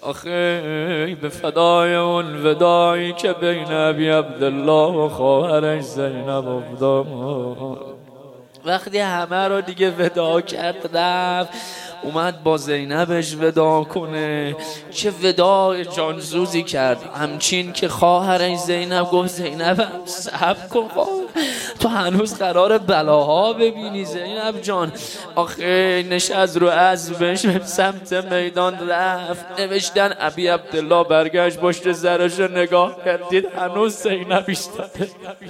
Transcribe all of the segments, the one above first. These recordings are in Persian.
آخه به فدای اون ودایی که بین ابی عبدالله و خواهرش زینب افتاد. وقتی همه رو دیگه ودا کرد رفت، اومد با زینبش ودا کنه. چه ودا جانسوزی کرد، همچین که خواهرش زینب گفت زینب صبر کن، تو هنوز قرار بلاها ببینی زینب جان. آخه نشست رو اسبش به سمت میدان رفت. نوشتن ابی عبدالله برگشت پشت سرش رو نگاه کردید هنوز زینب ایستاده.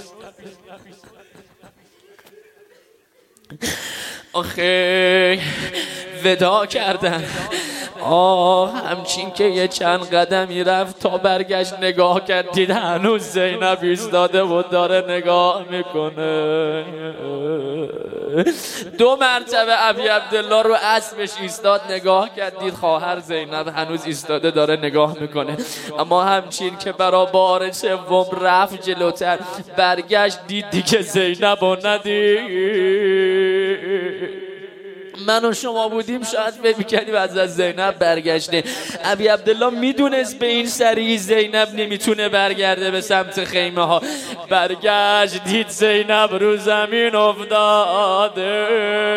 آخه ودا کردن. همچین که یه چند قدمی رفت تا برگشت نگاه کردید هنوز زینب ایستاده و داره نگاه میکنه. 2 مرتبه ابی عبدالله رو اسبش ایستاد، نگاه کردید خواهر زینب هنوز ایستاده داره نگاه میکنه. اما همچین که برا بار سوم رفت جلوتر، برگشت دید دیگه زینب رو ندید. من و شما بودیم شاید فکر می‌کردیم از زینب برگشته. ابی عبدالله میدونست به این سریع زینب نمیتونه برگرده به سمت خیمه ها. برگشت دید زینب رو زمین افتاده.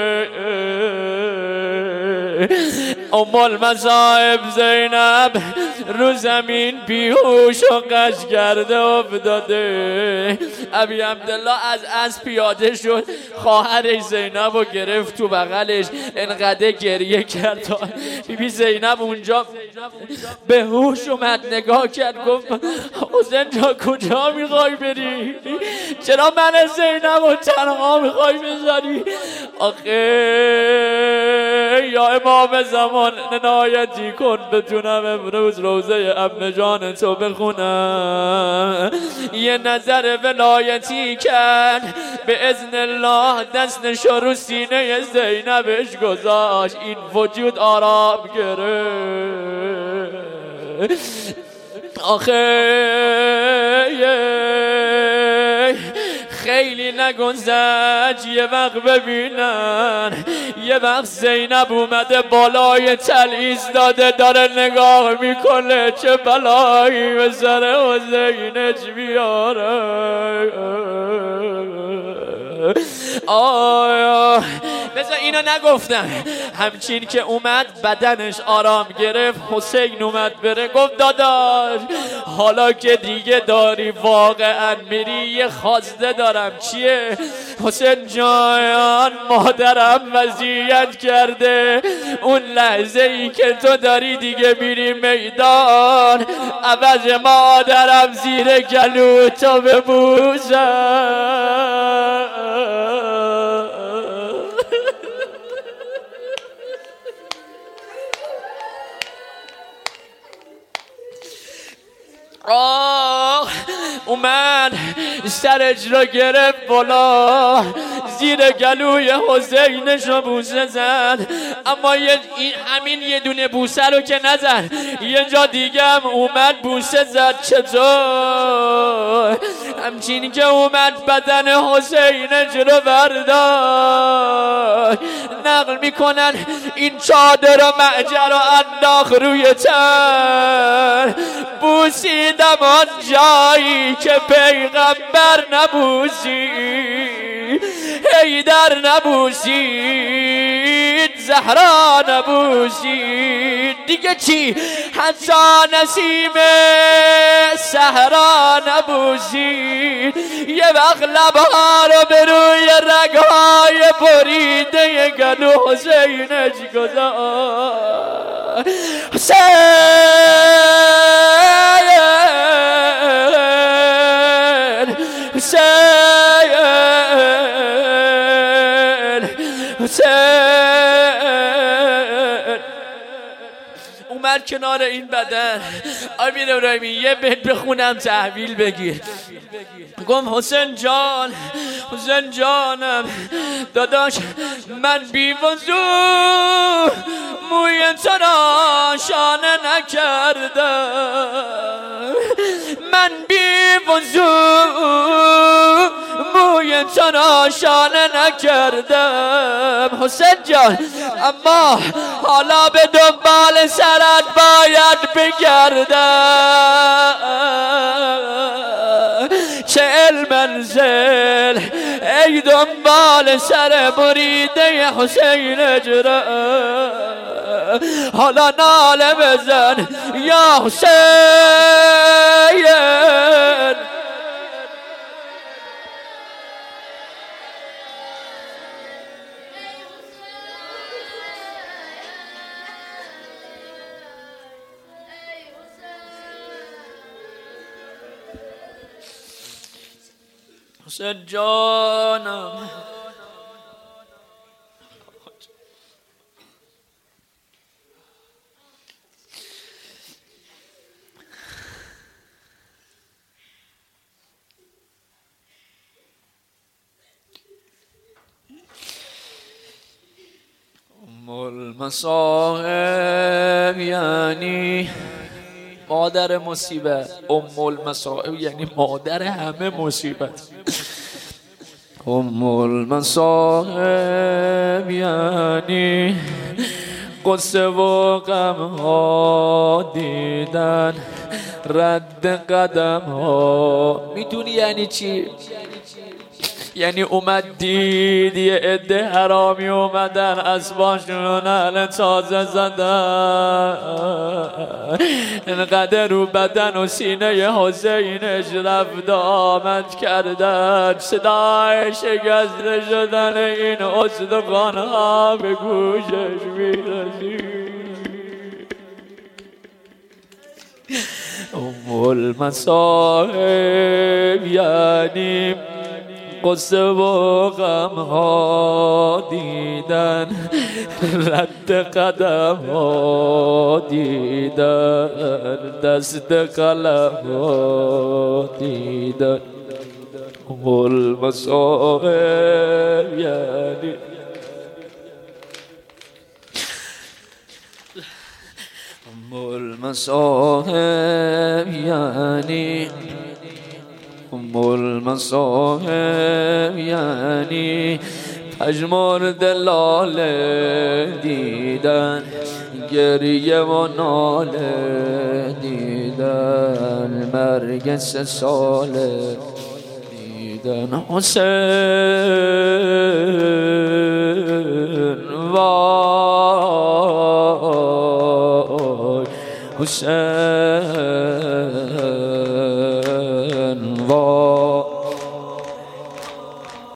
ام المصائب زینب رو زمین بیهوش و قش کرده افتاده. ابی عبدالله از اسب پیاده شد، خواهرش زینب رو گرفت تو بغلش، انقدر گریه کرد تا بیبی زینب اونجا به هوش اومد، نگاه کرد گفت حسین جا کجا میخوای بری؟ چرا من زینب رو تنها میخوای بذاری؟ آخه یا امام زمان عنایتی کن بتونم امروز روزه ابن جان تو بخونم. یه نظر ولایتی کرد، به اذن الله دستش رو سینه زینبش گذاشت، این وجود آرام گرفت. آخه خیلی نگذشت یه وقت ببینن، یه وقت زینب اومده بالای تل ایستاده داره نگاه میکنه چه بلایی به سر حسینش بیاره. آیا بذار اینو نگفتم. همچین که اومد بدنش آرام گرفت، حسین اومد بره گفت داداش حالا که دیگه داری واقعا میری یه خواسته دارم. چیه؟ حسین جان مادرم وصیت کرده اون لحظه ای که تو داری دیگه میری میدان، عوض مادرم زیر گلو تو ببوسم. اومد سرش رو گرفت بالا، زیر گلوی حسینش رو بوسه زد. اما همین یه دونه بوسه رو که نزد، یه جا دیگه هم اومد بوسه زد. چطور؟ همچین که اومد بدن حسینش رو برداشت، نقل میکنن این چادر و معجر رو انداخت روی تن، بوسیدم آن جایی که پیغمبر نبوسید، حیدر نبوسید، زهرا نبوسید، دیگه چی؟ حتی نسیم صحرا نبوسید. یه وقت لبها رو به روی رگهای بریده گلو حسینش گذاشت. حسین اومد کنار این بدن. امیر ابراهیمی یه بیت بخونم تحویل بگیر. گم حسین جان، حسین جانم داداش من بی وضو موی تو را شانه نکردم، من بی وضو موی تو را شانه نکردم. حسین جان اما حالا به دنبال سرت باید بگردم. چه منزل ای دنبال سر بریده حسین اجرا، حالا ناله بزن یا حسین. حسین جانم المصائب یعنی مادر مصیبت. المصائب یعنی مادر همه مصیبت. المصائب یعنی قصه و غم ها دیدن، رد قدم ها. میدونی یعنی چی؟ یعنی اومد دید یه عده حرامی اومدن اسباشون نعل تازه زدن، انقدر رو بدن و سینه حسینش رفت آمد کردن، صدای شکسته شدن این استخوان‌ها به گوشش میرسید. المصائب یعنی قصه و غم ها دیدن، رد قدم ها دیدن، دست قلم ها دیدن. المصائب یعنی المصائب یعنی المصائب یعنی پژمرد لاله دیدن، گریه و ناله دیدن، مرگ 3 ساله دیدن. حسین وای حسین